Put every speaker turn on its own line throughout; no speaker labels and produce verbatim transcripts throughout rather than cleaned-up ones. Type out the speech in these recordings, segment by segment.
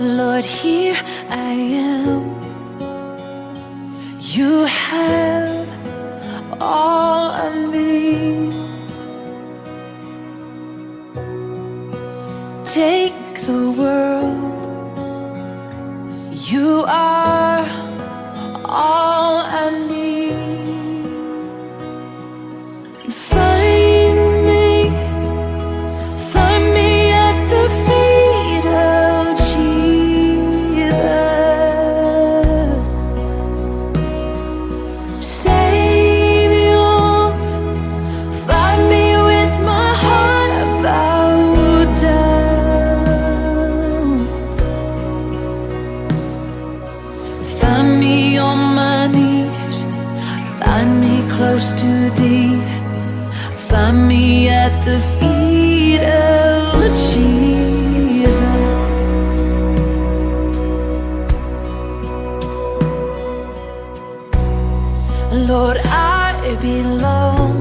Lord, here I am. You have all I need. Take the world. You are all I need. Find me, find me at the feet of Jesus. Savior, find me with my heart bowed down. Find me on my knees, find me close to thee. Find me at the feet of Jesus. Lord, I belong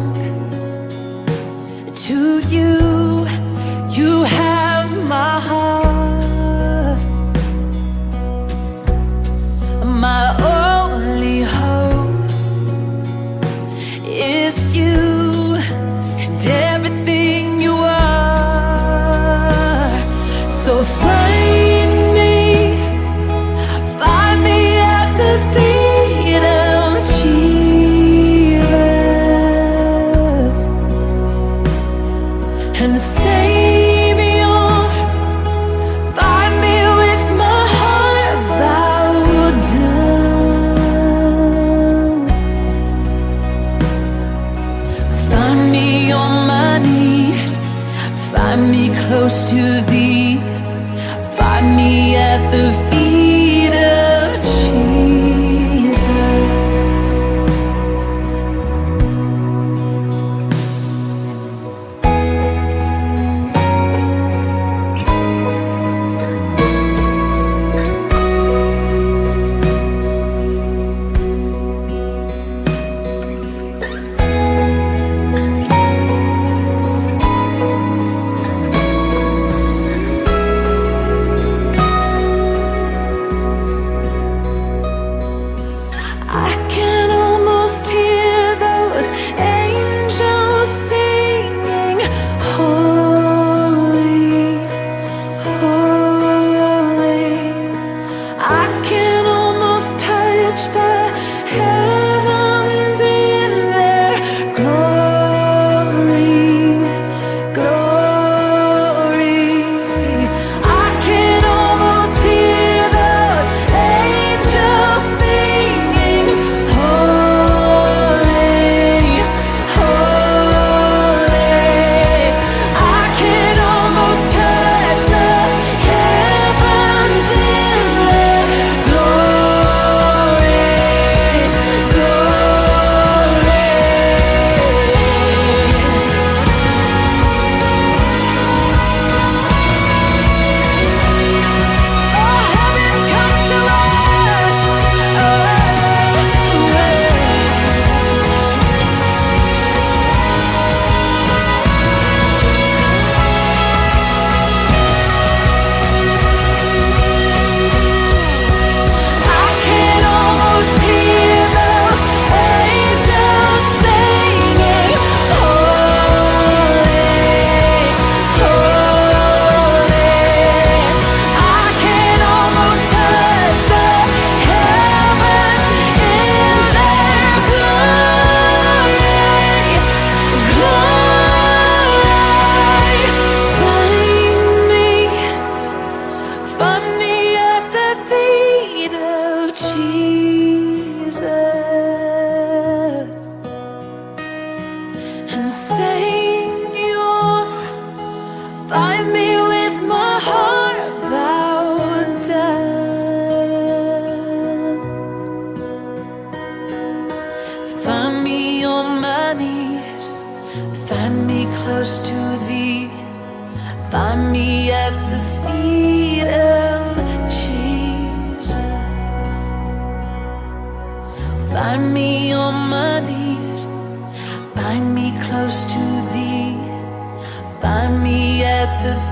to you. You have my heart. My only hope is you and everything you are. So find me, find me at the feet of Jesus. And Savior, find me with my heart bowed down. Find me on my knees, find me close to thee. Find me at the feet of Jesus. I can almost hear those angels singing, holy, holy. I can almost touch the heavens in their glory, glory. I can almost hear those angels singing, holy, holy. I can almost touch the heavens in their glory, glory. Oh, heaven come to earth. Oh, I can almost hear those angels singing, holy, holy. I can almost touch the heavens in their glory, glory. Find me, find me at the feet of Jesus. And Savior, find me with my heart bowed down. Find me on my knees, find me close to thee. Find me at the feet of Jesus. Find me on my knees, find me close to thee. Find me at the